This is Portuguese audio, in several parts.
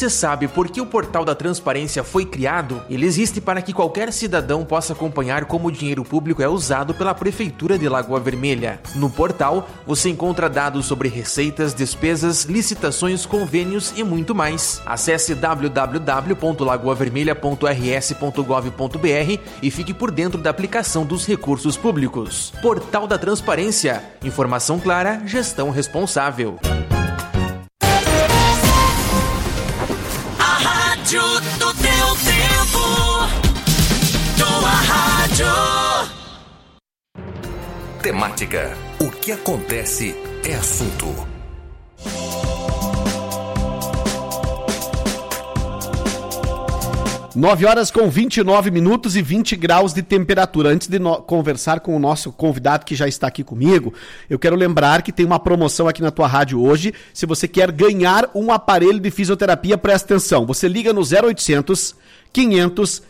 Você sabe por que o Portal da Transparência foi criado? Ele existe para que qualquer cidadão possa acompanhar como o dinheiro público é usado pela Prefeitura de Lagoa Vermelha. No portal, você encontra dados sobre receitas, despesas, licitações, convênios e muito mais. Acesse www.lagoavermelha.rs.gov.br e fique por dentro da aplicação dos recursos públicos. Portal da Transparência. Informação clara, gestão responsável. Rádio do teu tempo, tua rádio. Temática. O que acontece é assunto. Nove horas com 29 minutos e 20 graus de temperatura. Antes de conversar com o nosso convidado que já está aqui comigo, eu quero lembrar que tem uma promoção aqui na tua rádio hoje. Se você quer ganhar um aparelho de fisioterapia, presta atenção. Você liga no 0800 500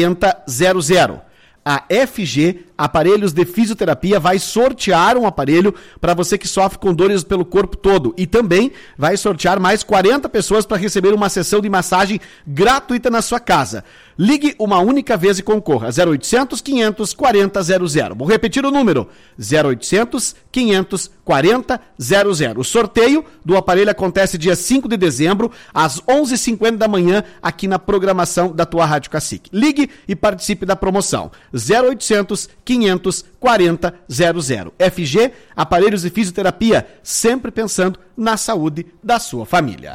4000. A FG Aparelhos de Fisioterapia vai sortear um aparelho para você que sofre com dores pelo corpo todo e também vai sortear mais 40 pessoas para receber uma sessão de massagem gratuita na sua casa. Ligue uma única vez e concorra. 0800 500 4000. Vou repetir o número. 0800 500 4000. O sorteio do aparelho acontece dia 5 de dezembro, às 11h50 da manhã, aqui na programação da tua Rádio Cacique. Ligue e participe da promoção. 0800 500 4000. FG Aparelhos de Fisioterapia, sempre pensando na saúde da sua família.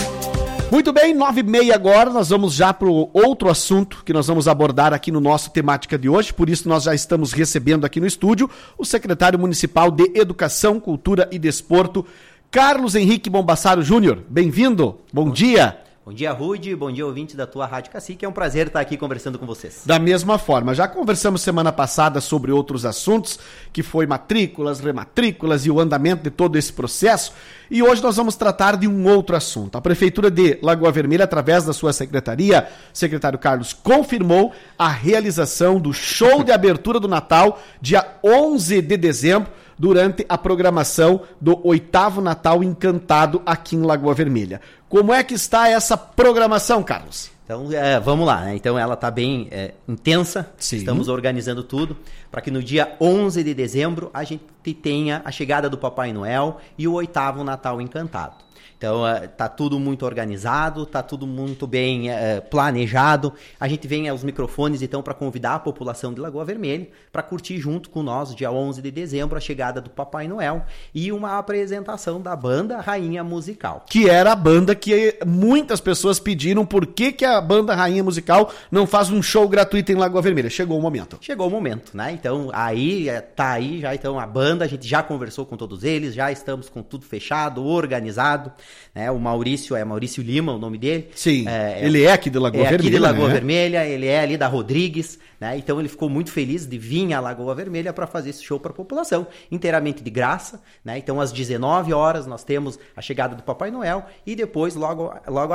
Muito bem, 9h30 agora, nós vamos já para o outro assunto que nós vamos abordar aqui no nosso temática de hoje, por isso nós já estamos recebendo aqui no estúdio o secretário municipal de Educação, Cultura e Desporto, Carlos Henrique Bombassaro Júnior. Bem-vindo, bom dia. Bom dia, Rude, bom dia, ouvinte da tua Rádio Cacique, é um prazer estar aqui conversando com vocês. Da mesma forma, já conversamos semana passada sobre outros assuntos, que foi matrículas, rematrículas e o andamento de todo esse processo, e hoje nós vamos tratar de um outro assunto. A Prefeitura de Lagoa Vermelha, através da sua secretaria, secretário Carlos, confirmou a realização do show de abertura do Natal, dia 11 de dezembro, durante a programação do 8º Natal Encantado aqui em Lagoa Vermelha. Como é que está essa programação, Carlos? Então, vamos lá, né? Então ela está bem intensa. Sim. Estamos organizando tudo para que no dia 11 de dezembro a gente tenha a chegada do Papai Noel e o 8º Natal Encantado. Então, tá tudo muito organizado, tá tudo muito bem planejado. A gente vem aos microfones, então, para convidar a população de Lagoa Vermelha para curtir junto com nós, dia 11 de dezembro, a chegada do Papai Noel e uma apresentação da banda Rainha Musical. Que era a banda que muitas pessoas pediram por que a banda Rainha Musical não faz um show gratuito em Lagoa Vermelha. Chegou o momento. Chegou o momento, né? Então, tá aí já então a banda, a gente já conversou com todos eles, já estamos com tudo fechado, organizado. O Maurício, Maurício Lima, o nome dele. Sim, ele é aqui de Lagoa Vermelha. Aqui de Lagoa Vermelha, ele é ali da Rodrigues, né? Então ele ficou muito feliz de vir à Lagoa Vermelha para fazer esse show para a população, inteiramente de graça, né? Então às 19 horas nós temos a chegada do Papai Noel e depois, logo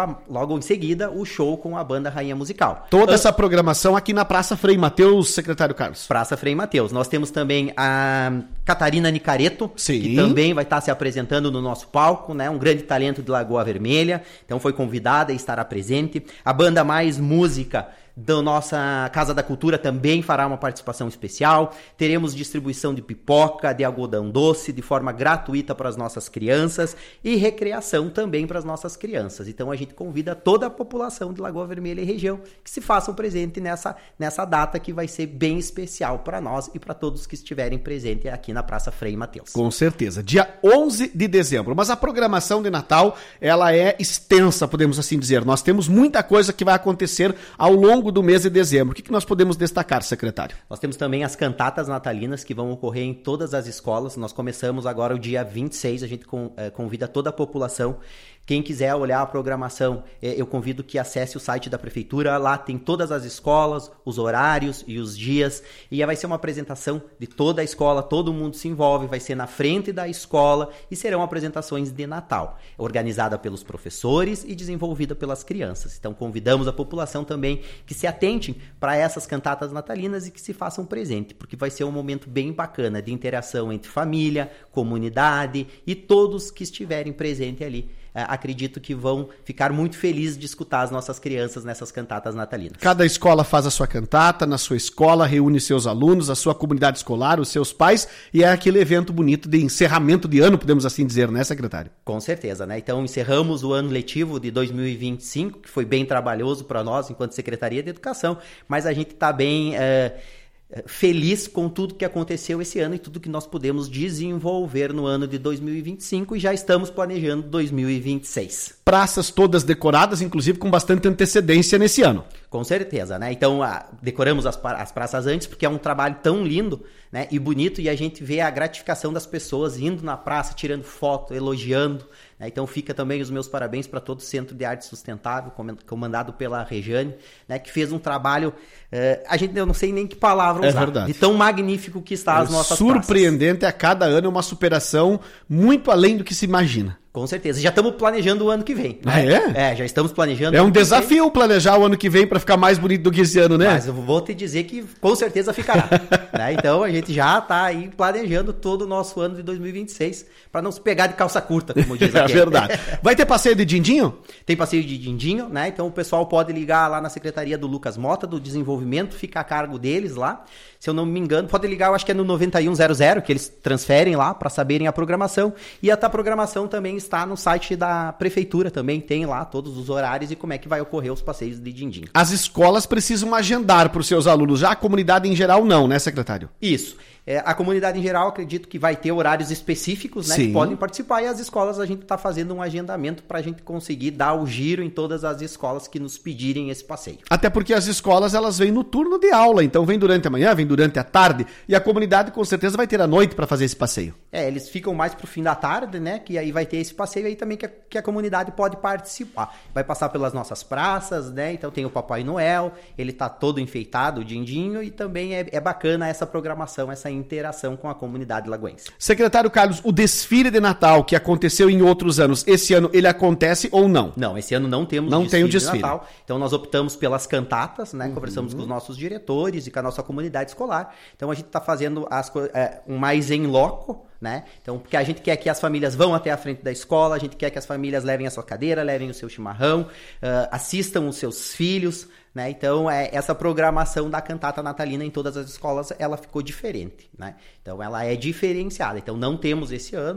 em seguida, o show com a banda Rainha Musical. Toda essa programação aqui na Praça Frei Mateus, secretário Carlos. Praça Frei Mateus. Nós temos também a Catarina Nicareto, sim, que também vai estar se apresentando no nosso palco, né? Um grande talento de Lagoa Vermelha, então foi convidada e estará presente. A banda Mais Música da nossa Casa da Cultura também fará uma participação especial. Teremos distribuição de pipoca, de algodão doce, de forma gratuita para as nossas crianças e recreação também para as nossas crianças. Então a gente convida toda a população de Lagoa Vermelha e região que se façam presente nessa data que vai ser bem especial para nós e para todos que estiverem presentes aqui na Praça Frei Mateus. Com certeza. Dia 11 de dezembro. Mas a programação de Natal, ela é extensa, podemos assim dizer. Nós temos muita coisa que vai acontecer ao longo do mês de dezembro. O que nós podemos destacar, secretário? Nós temos também as cantatas natalinas que vão ocorrer em todas as escolas. Nós começamos agora o dia 26, a gente convida toda a população. Quem quiser olhar a programação, eu convido que acesse o site da Prefeitura, lá tem todas as escolas, os horários e os dias, e vai ser uma apresentação de toda a escola, todo mundo se envolve, vai ser na frente da escola e serão apresentações de Natal, organizada pelos professores e desenvolvida pelas crianças. Então convidamos a população também que se atentem para essas cantatas natalinas e que se façam presente, porque vai ser um momento bem bacana de interação entre família, comunidade e todos que estiverem presentes ali acredito que vão ficar muito felizes de escutar as nossas crianças nessas cantatas natalinas. Cada escola faz a sua cantata, na sua escola, reúne seus alunos, a sua comunidade escolar, os seus pais, e é aquele evento bonito de encerramento de ano, podemos assim dizer, né, secretário? Com certeza, né? Então, encerramos o ano letivo de 2025, que foi bem trabalhoso para nós, enquanto Secretaria de Educação, mas a gente está bem feliz com tudo que aconteceu esse ano e tudo que nós pudemos desenvolver no ano de 2025 e já estamos planejando 2026. Praças todas decoradas, inclusive com bastante antecedência nesse ano. Com certeza, né? Então, decoramos as praças antes porque é um trabalho tão lindo, né, e bonito, e a gente vê a gratificação das pessoas indo na praça, tirando foto, elogiando, né? Então fica também os meus parabéns para todo o Centro de Arte Sustentável, comandado pela Rejane, né, que fez um trabalho, eu não sei nem que palavra usar, verdade. de tão magnífico que está as nossas surpreendente, praças. A cada ano é uma superação muito além do que se imagina. Com certeza. Já estamos planejando o ano que vem. Ah, é? Já estamos planejando. É um desafio planejar o ano que vem para ficar mais bonito do que esse ano, né? Mas eu vou te dizer que com certeza ficará. Né? Então a gente já está aí planejando todo o nosso ano de 2026 para não se pegar de calça curta, como diz aqui. É verdade. Vai ter passeio de dindinho? Tem passeio de dindinho, né? Então o pessoal pode ligar lá na Secretaria do Lucas Mota, do Desenvolvimento, fica a cargo deles lá. Se eu não me engano, pode ligar, eu acho que é no 9100, que eles transferem lá para saberem a programação. E a programação também está no site da Prefeitura, também tem lá todos os horários e como é que vai ocorrer os passeios de dindim. As escolas precisam agendar para os seus alunos, já a comunidade em geral não, né, secretário? Isso. A comunidade em geral, acredito que vai ter horários específicos, né, Sim. que podem participar, e as escolas a gente está fazendo um agendamento para a gente conseguir dar o giro em todas as escolas que nos pedirem esse passeio. Até porque as escolas, elas vêm no turno de aula, então vem durante a manhã, vem durante a tarde, e a comunidade com certeza vai ter a noite para fazer esse passeio. Eles ficam mais pro fim da tarde, né, que aí vai ter esse passeio aí também que a comunidade pode participar. Vai passar pelas nossas praças, né, então tem o Papai Noel, ele tá todo enfeitado, o dindinho, e também é bacana essa programação, essa interação com a comunidade lagoense. Secretário Carlos, o desfile de Natal que aconteceu em outros anos, esse ano ele acontece ou não? Não, esse ano não temos desfile de Natal, então nós optamos pelas cantatas, né, conversamos com os nossos diretores e com a nossa comunidade escolar, então a gente está fazendo um mais em loco, né? Então, porque a gente quer que as famílias vão até a frente da escola, a gente quer que as famílias levem a sua cadeira, levem o seu chimarrão, assistam os seus filhos, né? Então, essa programação da cantata natalina em todas as escolas, ela ficou diferente, né? Então, ela é diferenciada. Então, não temos esse ano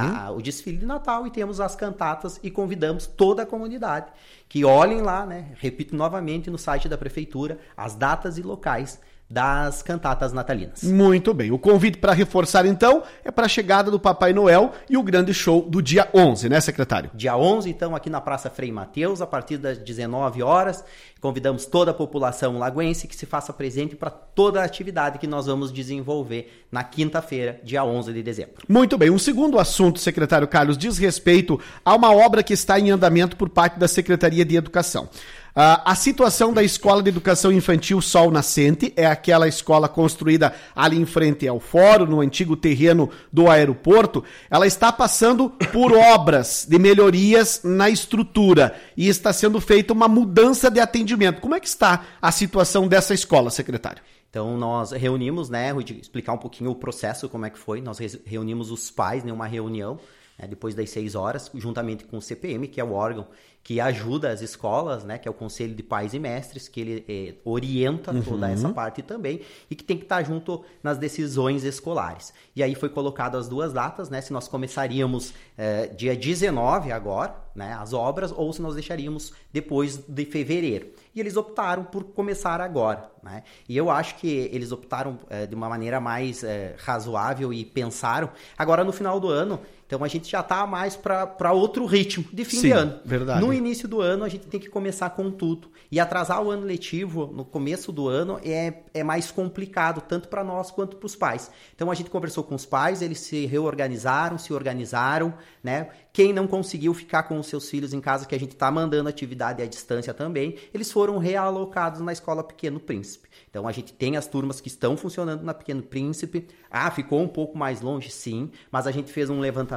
o desfile de Natal e temos as cantatas e convidamos toda a comunidade que olhem lá, né? Repito novamente, no site da Prefeitura, as datas e locais das cantatas natalinas. Muito bem. O convite para reforçar, então, é para a chegada do Papai Noel e o grande show do dia 11, né, secretário? Dia 11, então, aqui na Praça Frei Mateus, a partir das 19 horas. Convidamos toda a população lagoense que se faça presente para toda a atividade que nós vamos desenvolver na quinta-feira, dia 11 de dezembro. Muito bem. Um segundo assunto, secretário Carlos, diz respeito a uma obra que está em andamento por parte da Secretaria de Educação. A situação da Escola de Educação Infantil Sol Nascente é aquela escola construída ali em frente ao fórum, no antigo terreno do aeroporto. Ela está passando por obras de melhorias na estrutura e está sendo feita uma mudança de atendimento. Como é que está a situação dessa escola, secretário? Então, nós reunimos, né, Rui, explicar um pouquinho o processo, como é que foi. Nós reunimos os pais em uma reunião, né, depois das 6 horas, juntamente com o CPM, que é o órgão que ajuda as escolas, né, que é o Conselho de Pais e Mestres, que ele orienta toda essa parte também e que tem que estar junto nas decisões escolares. E aí foi colocado as duas datas, né, se nós começaríamos dia 19 agora, né, as obras, ou se nós deixaríamos depois de fevereiro. E eles optaram por começar agora, né? E eu acho que eles optaram de uma maneira mais razoável e pensaram. Agora, no final do ano, então a gente já está mais para outro ritmo de fim de ano. Verdade. No início do ano, a gente tem que começar com tudo. E atrasar o ano letivo no começo do ano é mais complicado, tanto para nós quanto para os pais. Então, a gente conversou com os pais, eles se reorganizaram, se organizaram, né? Quem não conseguiu ficar com os seus filhos em casa, que a gente está mandando atividade à distância também, eles foram realocados na Escola Pequeno Príncipe. Então, a gente tem as turmas que estão funcionando na Pequeno Príncipe. Ficou um pouco mais longe, sim, mas a gente fez um levantamento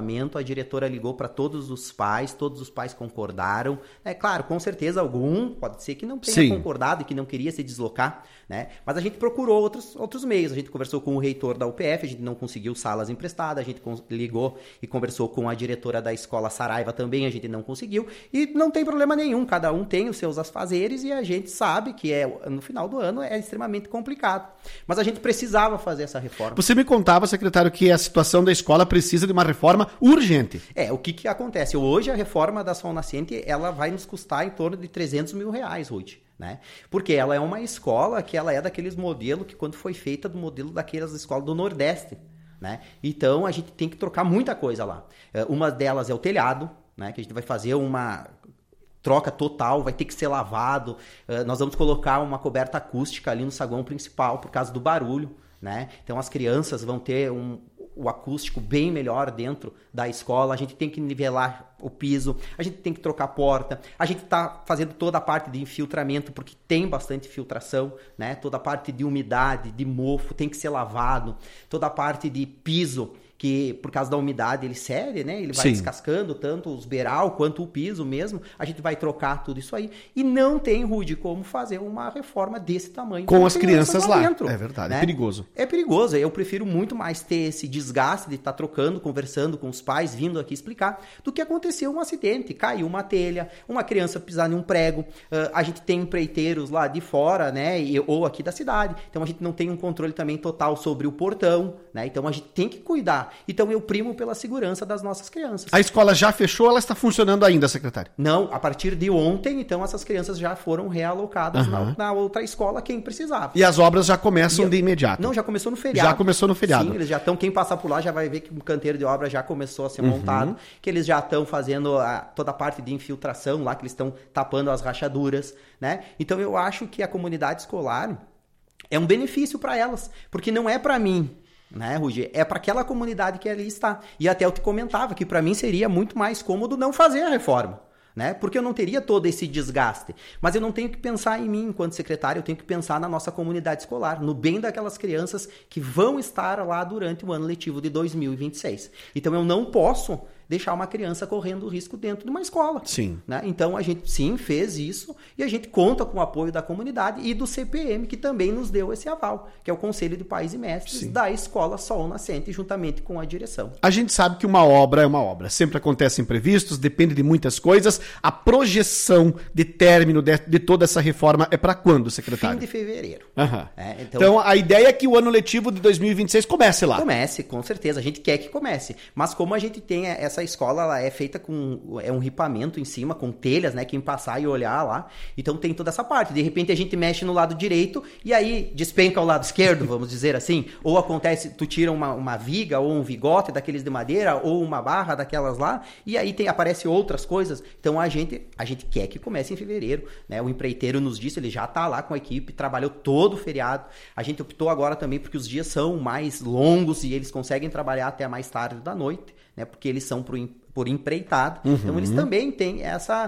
deslocamento, a diretora ligou para todos os pais concordaram. Claro, com certeza pode ser que não tenha concordado e que não queria se deslocar, né? Mas a gente procurou outros meios, a gente conversou com o reitor da UPF, a gente não conseguiu salas emprestadas, a gente ligou e conversou com a diretora da escola Saraiva também, a gente não conseguiu, e não tem problema nenhum, cada um tem os seus afazeres e a gente sabe que no final do ano é extremamente complicado. Mas a gente precisava fazer essa reforma. Você me contava, secretário, que a situação da escola precisa de uma reforma urgente. O que acontece? Hoje a reforma da Sol Nascente, ela vai nos custar em torno de 300 mil reais, Ruth, né? Porque ela é uma escola que ela é daqueles modelos que quando foi feita do modelo daquelas escolas do Nordeste, né? Então a gente tem que trocar muita coisa lá. Uma delas é o telhado, né? Que a gente vai fazer uma troca total, vai ter que ser lavado. Nós vamos colocar uma coberta acústica ali no saguão principal por causa do barulho, né? Então as crianças vão ter o acústico bem melhor dentro da escola, a gente tem que nivelar o piso, a gente tem que trocar a porta, a gente está fazendo toda a parte de infiltramento, porque tem bastante filtração, né? Toda a parte de umidade, de mofo, tem que ser lavado, toda a parte de piso, que por causa da umidade ele cede, né? Ele vai descascando tanto os beiral quanto o piso mesmo. A gente vai trocar tudo isso aí. E não tem, Rude, como fazer uma reforma desse tamanho. Com as crianças lá. Dentro, é verdade, né? É perigoso. É perigoso. Eu prefiro muito mais ter esse desgaste de estar trocando, conversando com os pais, vindo aqui explicar, do que acontecer um acidente. Caiu uma telha, uma criança pisar em um prego. A gente tem empreiteiros lá de fora, né? Ou aqui da cidade. Então a gente não tem um controle também total sobre o portão, né? Então a gente tem que cuidar. Então eu primo pela segurança das nossas crianças. A escola já fechou, ela está funcionando ainda, secretário? Não, a partir de ontem, então essas crianças já foram realocadas na outra escola, quem precisava. E as obras já começam de imediato? Não, já começou no feriado. Já começou no feriado. Sim, eles já estão, quem passar por lá já vai ver que o canteiro de obra já começou a ser montado, que eles já estão fazendo toda a parte de infiltração lá, que eles estão tapando as rachaduras, né? Então eu acho que a comunidade escolar é um benefício para elas, porque não é para mim, né, Ruge? É para aquela comunidade que ali está. E até eu te comentava que para mim seria muito mais cômodo não fazer a reforma, né? Porque eu não teria todo esse desgaste. Mas eu não tenho que pensar em mim enquanto secretário, eu tenho que pensar na nossa comunidade escolar, no bem daquelas crianças que vão estar lá durante o ano letivo de 2026. Então eu não posso deixar uma criança correndo risco dentro de uma escola. Sim. Né? Então a gente sim fez isso e a gente conta com o apoio da comunidade e do CPM, que também nos deu esse aval, que é o Conselho de Pais e Mestres da Escola Sol Nascente, juntamente com a direção. A gente sabe que uma obra é uma obra. Sempre acontecem imprevistos, depende de muitas coisas. A projeção de término de toda essa reforma é para quando, secretário? Fim de fevereiro. Então a ideia é que o ano letivo de 2026 comece lá. Comece, com certeza. A gente quer que comece. Mas como a gente tem essa escola, ela é feita com um ripamento em cima, com telhas, né? Quem passar e olhar lá. Então tem toda essa parte. De repente a gente mexe no lado direito e aí despenca o lado esquerdo, vamos dizer assim. Ou acontece, tu tira uma viga ou um vigote daqueles de madeira ou uma barra daquelas lá e aí aparece outras coisas. Então a gente quer que comece em fevereiro, né? O empreiteiro nos disse, ele já está lá com a equipe, trabalhou todo o feriado. A gente optou agora também porque os dias são mais longos e eles conseguem trabalhar até mais tarde da noite, né? Porque eles são por empreitado. Então eles também têm essa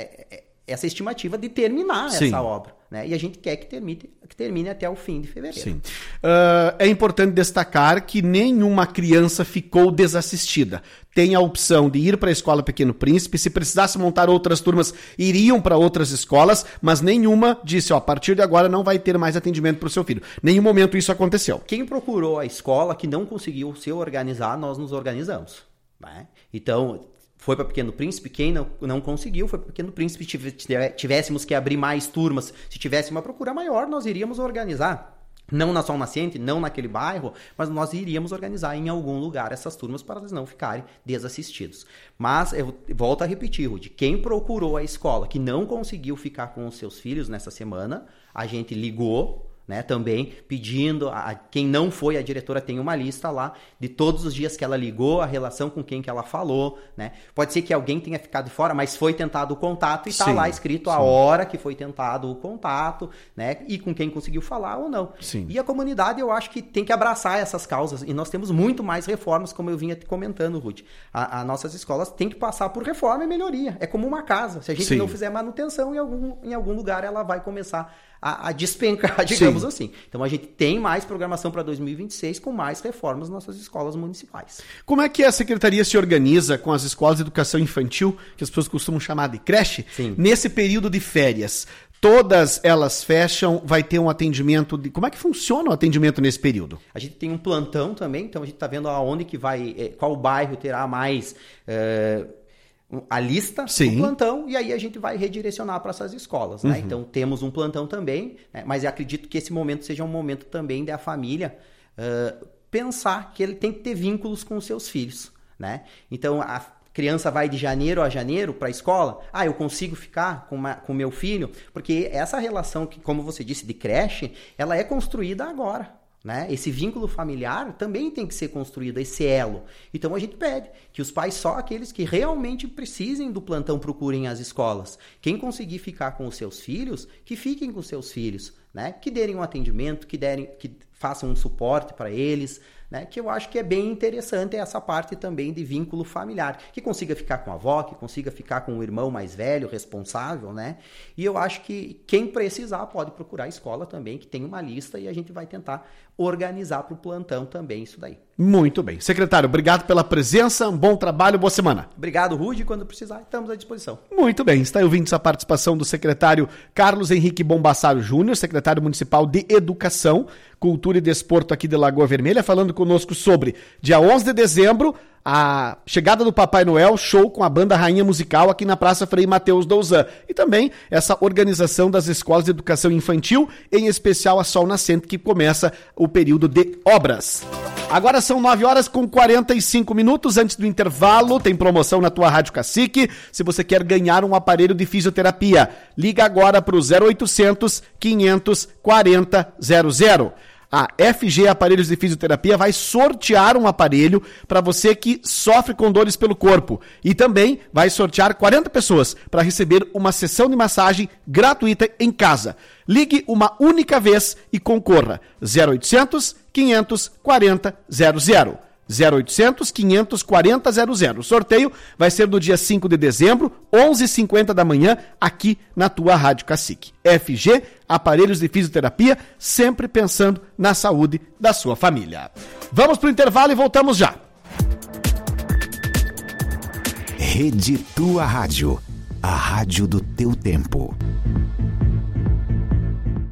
estimativa de terminar essa obra, né? E a gente quer que termine até o fim de fevereiro. Sim. É importante destacar que nenhuma criança ficou desassistida. Tem a opção de ir para a Escola Pequeno Príncipe. Se precisasse montar outras turmas, iriam para outras escolas, mas nenhuma disse, a partir de agora não vai ter mais atendimento para o seu filho. Nenhum momento isso aconteceu. Quem procurou a escola que não conseguiu se organizar, nós nos organizamos, né? Então, foi para Pequeno Príncipe, quem não conseguiu foi para Pequeno Príncipe. Tivéssemos que abrir mais turmas, se tivesse uma procura maior, nós iríamos organizar. Não na Sol Nascente, não naquele bairro, mas nós iríamos organizar em algum lugar essas turmas para eles não ficarem desassistidos. Mas eu volto a repetir, Rudy, quem procurou a escola que não conseguiu ficar com os seus filhos nessa semana, a gente ligou, né, também pedindo a quem não foi, a diretora tem uma lista lá de todos os dias que ela ligou, a relação com quem que ela falou, né? Pode ser que alguém tenha ficado de fora, mas foi tentado o contato e está lá escrito a hora que foi tentado o contato, né? E com quem conseguiu falar ou não. Sim. E a comunidade, eu acho que tem que abraçar essas causas e nós temos muito mais reformas, como eu vinha te comentando, Ruth. As nossas escolas têm que passar por reforma e melhoria. É como uma casa. Se a gente não fizer manutenção, em algum lugar ela vai começar a despencar, digamos digamos assim. Então a gente tem mais programação para 2026 com mais reformas nas nossas escolas municipais. Como é que a Secretaria se organiza com as escolas de educação infantil, que as pessoas costumam chamar de creche, Sim. nesse período de férias? Todas elas fecham, vai ter um atendimento de... Como é que funciona o atendimento nesse período? A gente tem um plantão também, então a gente está vendo aonde que vai, qual bairro terá mais a lista Sim. do plantão, e aí a gente vai redirecionar para essas escolas, né? Então temos um plantão também, né? Mas eu acredito que esse momento seja um momento também da família pensar que ele tem que ter vínculos com os seus filhos, né? Então a criança vai de janeiro a janeiro para a escola, eu consigo ficar com meu filho, porque essa relação que, como você disse, de creche, ela é construída agora, né? Esse vínculo familiar também tem que ser construído, esse elo. Então a gente pede que os pais, só aqueles que realmente precisem do plantão, procurem as escolas. Quem conseguir ficar com os seus filhos, que fiquem com os seus filhos, né? Que derem um atendimento, que façam um suporte para eles, né? Que eu acho que é bem interessante essa parte também de vínculo familiar, que consiga ficar com a avó, que consiga ficar com o irmão mais velho, responsável, né? E eu acho que quem precisar pode procurar a escola também, que tem uma lista, e a gente vai tentar organizar para o plantão também isso daí. Muito bem. Secretário, obrigado pela presença, um bom trabalho, boa semana. Obrigado, Rudy, quando precisar, estamos à disposição. Muito bem, está ouvindo essa participação do secretário Carlos Henrique Bombassaro Júnior, secretário municipal de Educação, Cultura e Desporto aqui de Lagoa Vermelha, falando conosco sobre dia 11 de dezembro, a chegada do Papai Noel, show com a banda Rainha Musical aqui na Praça Frei Mateus Douzan. E também essa organização das escolas de educação infantil, em especial a Sol Nascente, que começa o período de obras. Agora são 9h45. Antes do intervalo, tem promoção na tua Rádio Cacique. Se você quer ganhar um aparelho de fisioterapia, liga agora para o 0800 540 00. A FG Aparelhos de Fisioterapia vai sortear um aparelho para você que sofre com dores pelo corpo. E também vai sortear 40 pessoas para receber uma sessão de massagem gratuita em casa. Ligue uma única vez e concorra. 0800 540 00. 0800 540 00. O sorteio vai ser no dia 5 de dezembro, 11h50 da manhã, aqui na tua Rádio Cacique. FG, Aparelhos de Fisioterapia, sempre pensando na saúde da sua família. Vamos pro intervalo e voltamos já. Rede Tua Rádio, a rádio do teu tempo.